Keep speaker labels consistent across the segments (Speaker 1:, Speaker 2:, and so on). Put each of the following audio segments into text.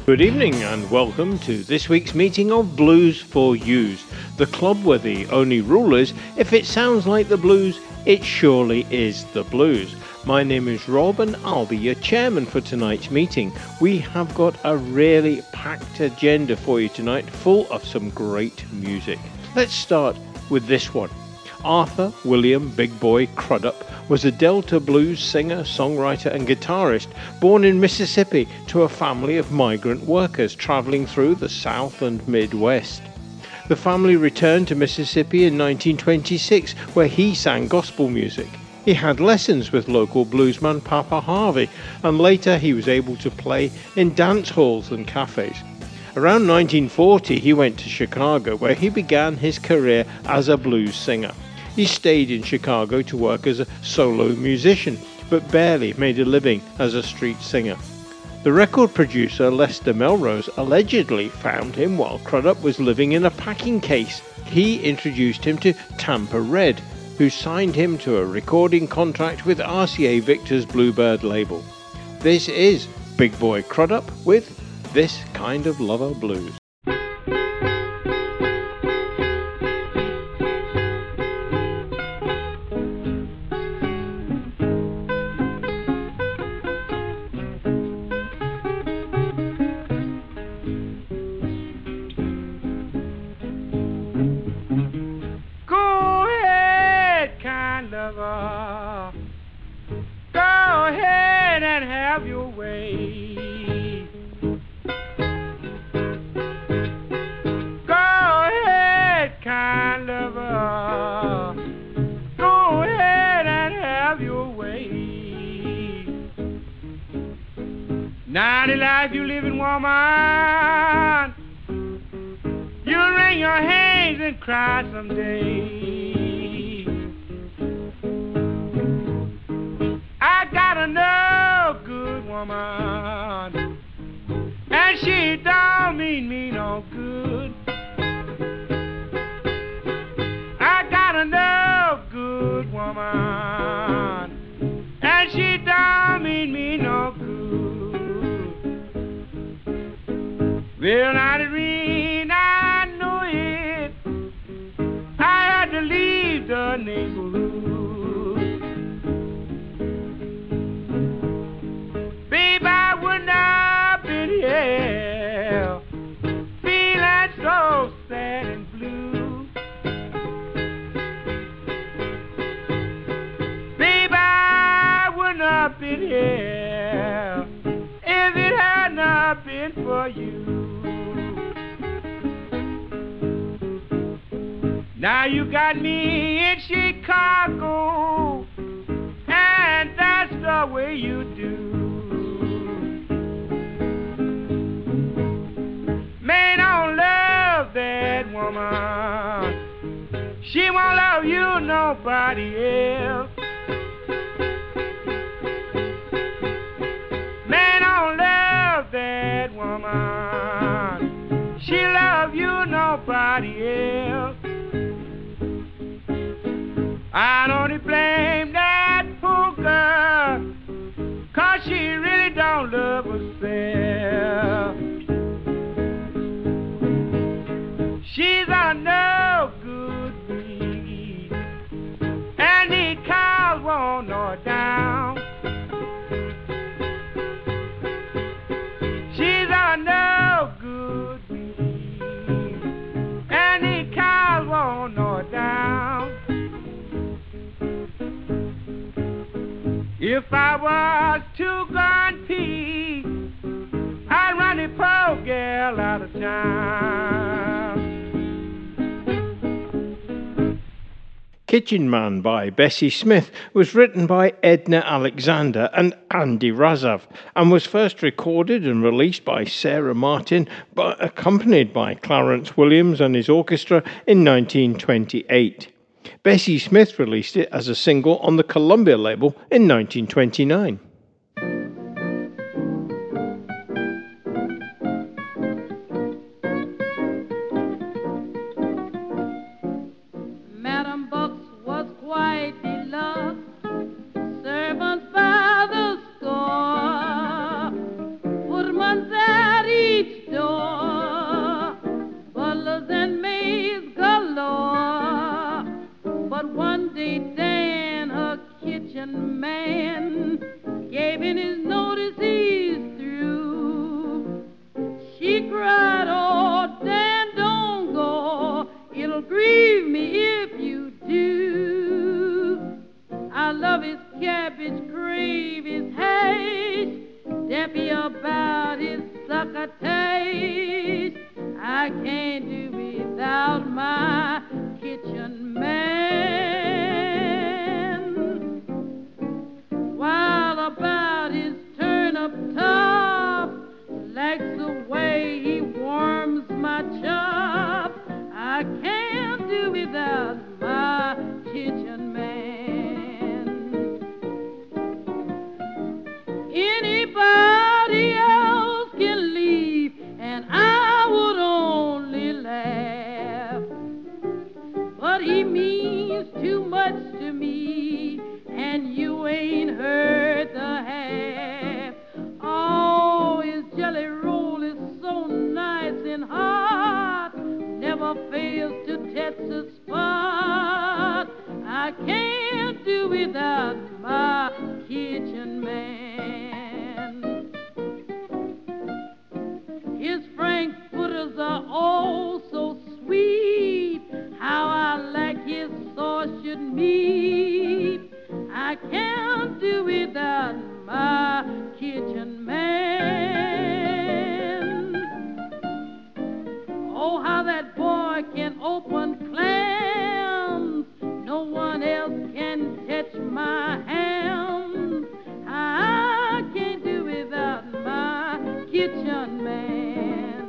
Speaker 1: Good evening and welcome to this week's meeting of Blues for Yous, the club where the only rule is, if it sounds like the blues, it surely is the blues. My name is Rob and I'll be your chairman for tonight's meeting. We have got a really packed agenda for you tonight, full of some great music. Let's start with this one. Arthur William Big Boy Crudup was a Delta blues singer, songwriter and guitarist born in Mississippi to a family of migrant workers traveling through the South and Midwest. The family returned to Mississippi in 1926 where he sang gospel music. He had lessons with local bluesman Papa Harvey and later he was able to play in dance halls and cafes. Around 1940 he went to Chicago where he began his career as a blues singer. He stayed in Chicago to work as a solo musician, but barely made a living as a street singer. The record producer Lester Melrose allegedly found him while Crudup was living in a packing case. He introduced him to Tampa Red, who signed him to a recording contract with RCA Victor's Bluebird label. This is Big Boy Crudup with This Kind of Lover Blues.
Speaker 2: Now the life you living, woman, you'll wring your hands and cry someday. I got a no good woman, and she don't mean me no good. I got a no good woman, and she don't mean me no good. Well, now the reason I know it, I had to leave the neighborhood. Babe, I would not been here, feeling so sad and blue. Babe, I would not been here if it had not been for you. Now you got me in Chicago, and that's the way you do. Man, don't love that woman. She won't love you, nobody else. Man, don't love that woman. She love you, nobody else. I only blame that poor girl, 'cause she really don't love herself. She's a no good breed, and the cows won't know her down. She's a no good breed, and the cows won't know her down. If I was to compete, I'd run the poor girl out of town.
Speaker 1: Kitchen Man by Bessie Smith was written by Edna Alexander and Andy Razov and was first recorded and released by Sarah Martin but accompanied by Clarence Williams and his orchestra in 1928. Bessie Smith released it as a single on the Columbia label in 1929.
Speaker 3: Madam Bucks was quite beloved, servants by the score. Footmen that he But one day Dan, her kitchen man, gave in his notice he's through. She cried, oh, Dan, don't go. It'll grieve me if you do. I love his cabbage, crave his hash, daffy about his sucker taste. I can't do without my kitchen man. While about his turnip top, likes the way he warms my chop. I can't do without my kitchen man. Anybody else can leave, and I would only laugh. But he means too much to me, and you ain't heard the half. Oh, his jelly roll is so nice and hot, never fails to touch the spot. I can't do without my kitchen man. His frankfurters are oh so sweet, how I like his sausage meat. I can't do without my kitchen man. Oh, how that boy can open clams. No one else can touch my ham. I can't do without my kitchen man.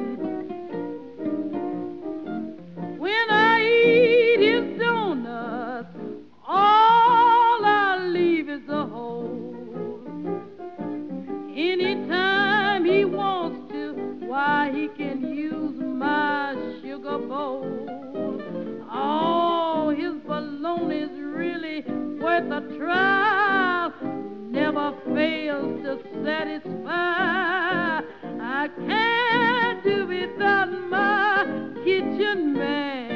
Speaker 3: When I eat his donuts, all I leave is a hole. Anytime he wants to, why, he can use my sugar bowl. Oh, his bologna's really worth a try, never fails to satisfy. I can't do without my kitchen man.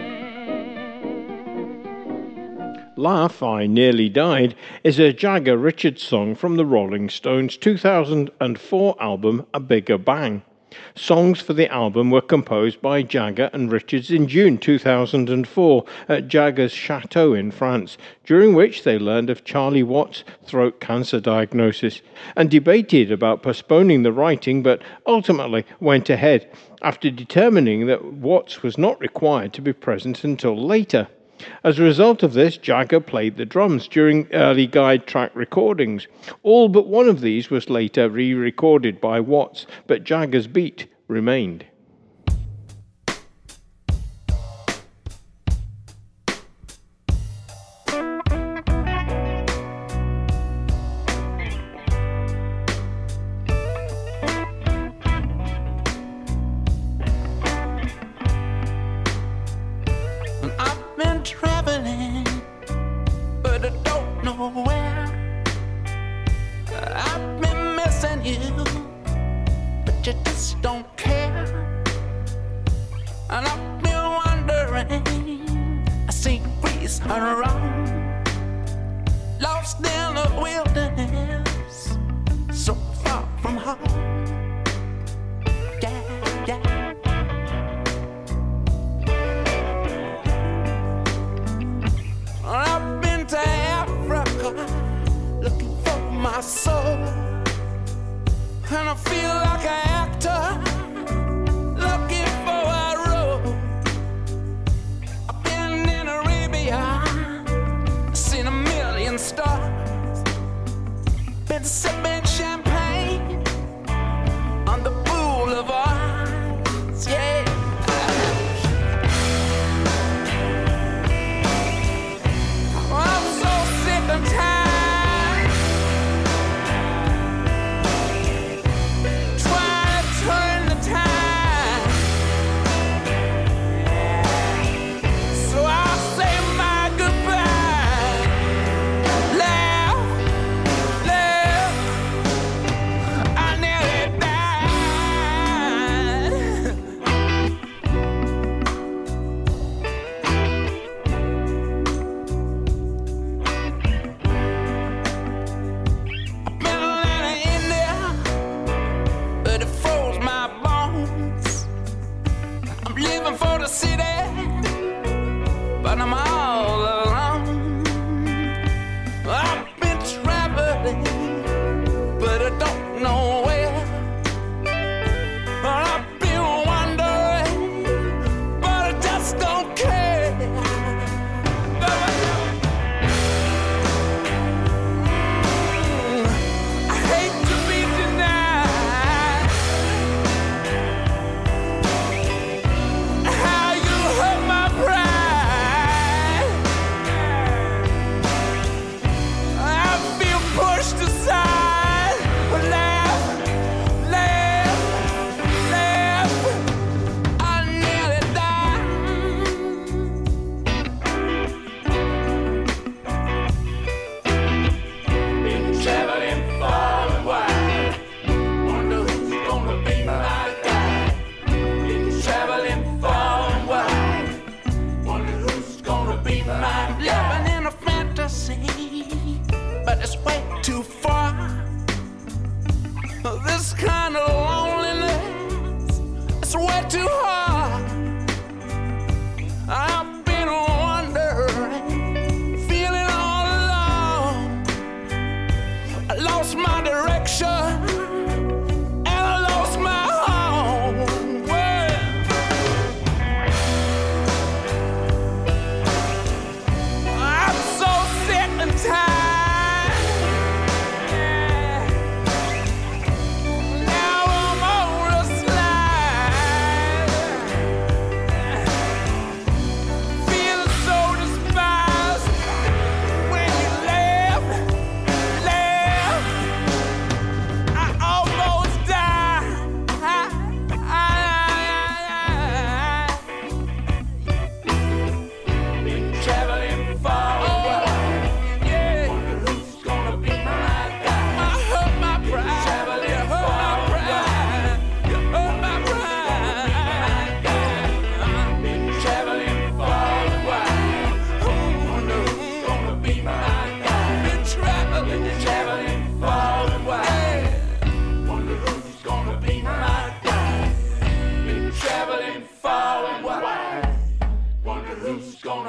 Speaker 1: Laugh, I Nearly Died is a Jagger Richards song from the Rolling Stones' 2004 album A Bigger Bang. Songs for the album were composed by Jagger and Richards in June 2004 at Jagger's chateau in France, during which they learned of Charlie Watts' throat cancer diagnosis and debated about postponing the writing, but ultimately went ahead after determining that Watts was not required to be present until later. As a result of this, Jagger played the drums during early guide track recordings. All but one of these was later re-recorded by Watts, but Jagger's beat remained.
Speaker 4: Traveling, but I don't know where. I've been missing you, but you just don't care. And I've been wondering, I see Greece and Rome, lost in the wilderness, so far from home. Yeah, yeah. I've been to Africa looking for my soul, and I feel like an actor looking for a role. I've been in Arabia, seen a million stars, been sipping champagne on the boulevards, yeah.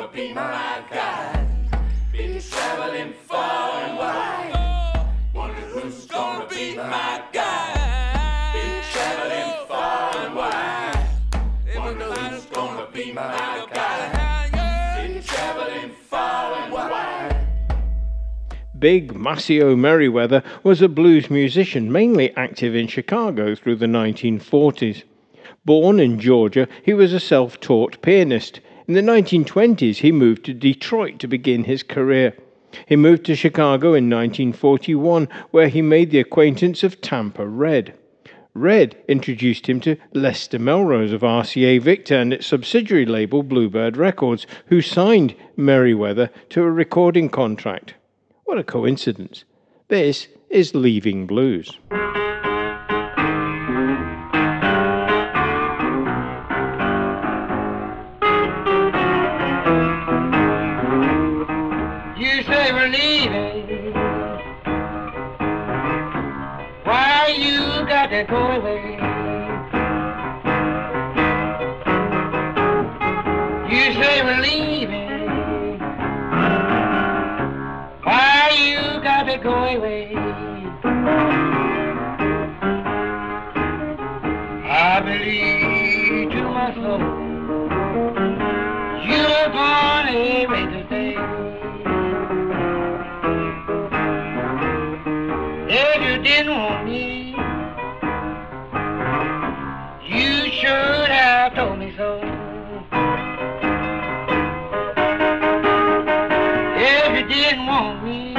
Speaker 4: be my guide. Been traveling far and wide. Wonder who's gonna be my guide. Been traveling far and wide. Wonder who's gonna be my guide. Been traveling far and wide.
Speaker 1: Big Maceo Merriweather was a blues musician mainly active in Chicago through the 1940s. Born in Georgia, he was a self-taught pianist. In the 1920s, he moved to Detroit to begin his career. He moved to Chicago in 1941, where he made the acquaintance of Tampa Red. Red introduced him to Lester Melrose of RCA Victor and its subsidiary label Bluebird Records, who signed Merriweather to a recording contract. What a coincidence. This is Leaving Blues.
Speaker 2: You say we're leaving. Why you got to go away? You say we're leaving. Why you got to go away? I believe to my soul you're gone away today. If you didn't want me, you should have told me so. If you didn't want me,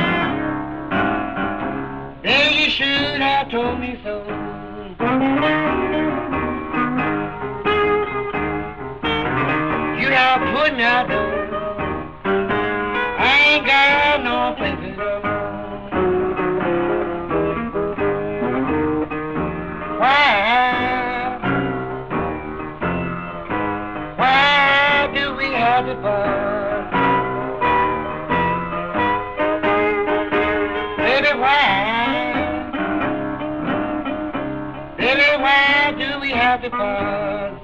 Speaker 2: then you should have told me so. You have put me out door. I ain't got no place to go. Why do we have to part? Baby, why do we have to part?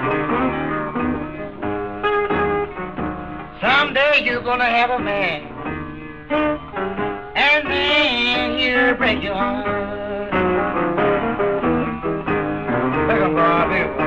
Speaker 2: Someday you're gonna have a man, and then he'll break your heart. Take a broad view.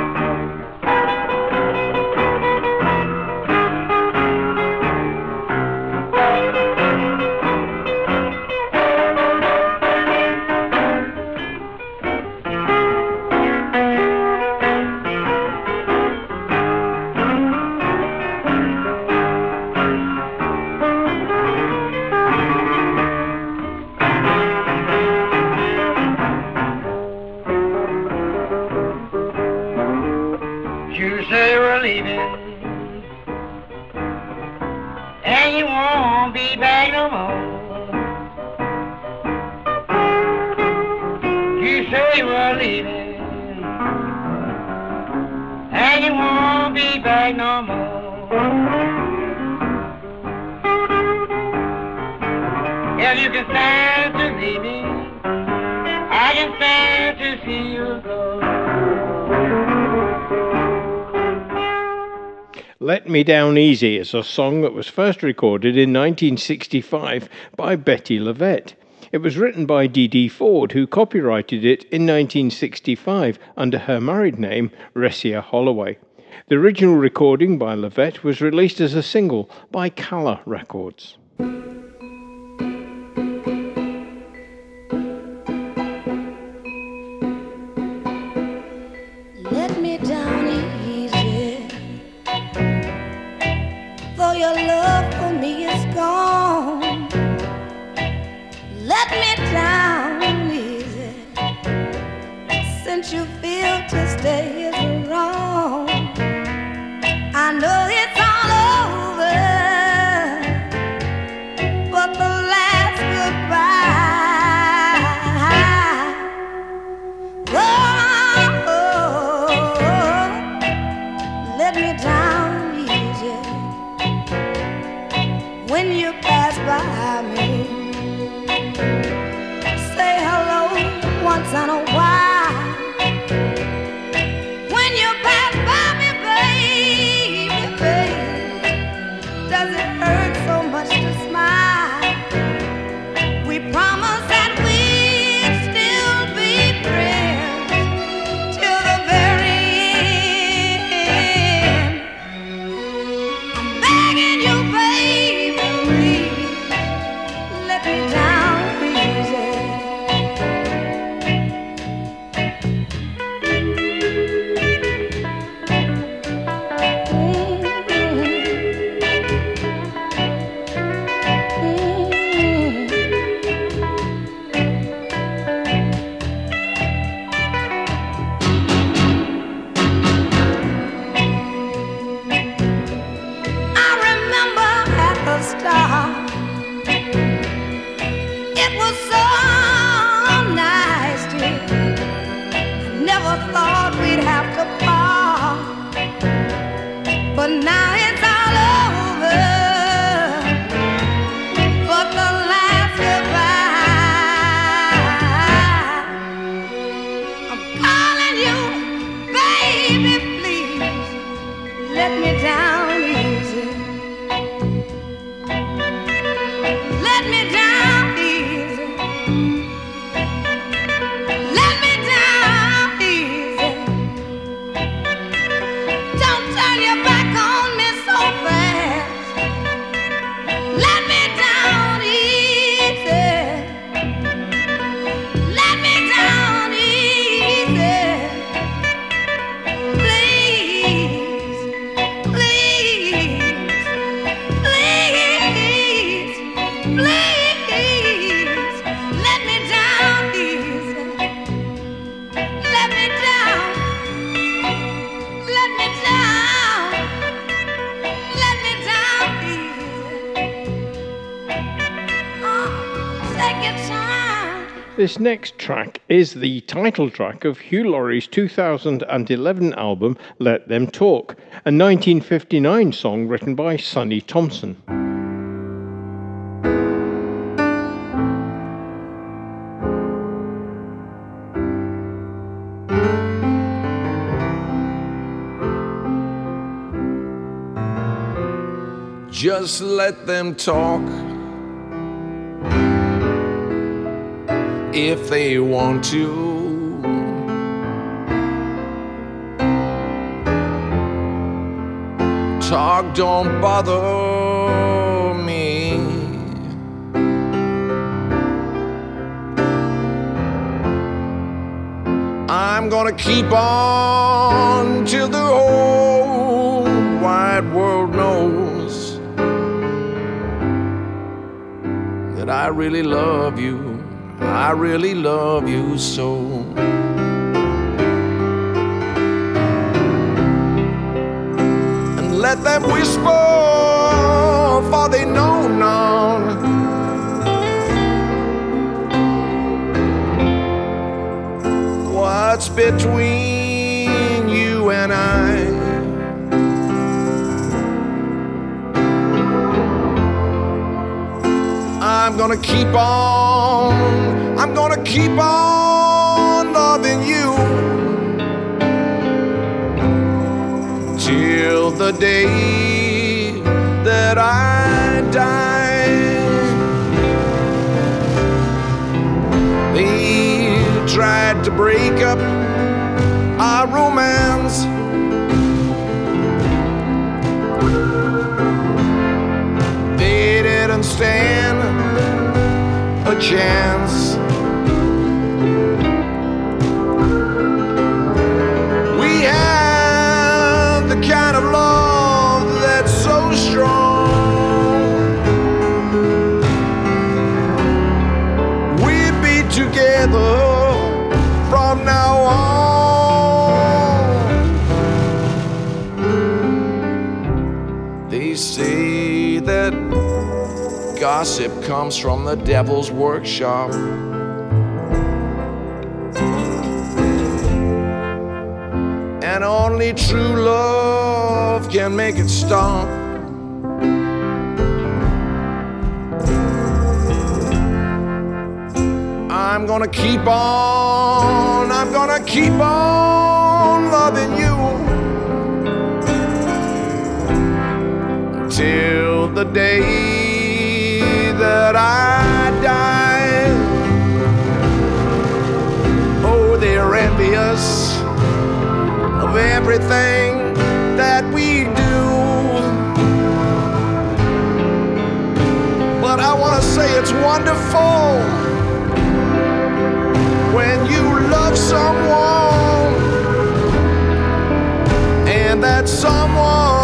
Speaker 2: You say we're leaving, and you won't be back no more. You say we're leaving, and you won't be back no more. If you can stand to see me, I can stand to see you go.
Speaker 1: Let Me Down Easy is a song that was first recorded in 1965 by Betty LaVette. It was written by D.D. Ford, who copyrighted it in 1965 under her married name, Ressia Holloway. The original recording by LaVette was released as a single by Calla Records.
Speaker 5: Let me down easy, though your love for me is gone. Let me down easy, since you feel to stay is wrong. I know it's all over, but the last goodbye. Oh, let me down easy when you pass by me. Say hello once in a while. When you pass by me, baby, baby, take your time.
Speaker 1: This next track is the title track of Hugh Laurie's 2011 album Let Them Talk, a 1959 song written by Sonny Thompson.
Speaker 6: Just let them talk if they want to. Talk don't bother me. I'm gonna keep on till the whole wide world knows that I really love you, I really love you so. And let them whisper, for they know not what's between you and I. I'm gonna keep on loving you till the day that I die. They tried to break up our romance. They didn't stand a chance. We have the kind of love that's so strong. We'll be together from now on. They say that gossip comes from the devil's workshop. And only true love can make it stop. I'm gonna keep on loving you till the day that I die. Oh, they're envious of everything that we do, but I want to say it's wonderful when you love someone and that someone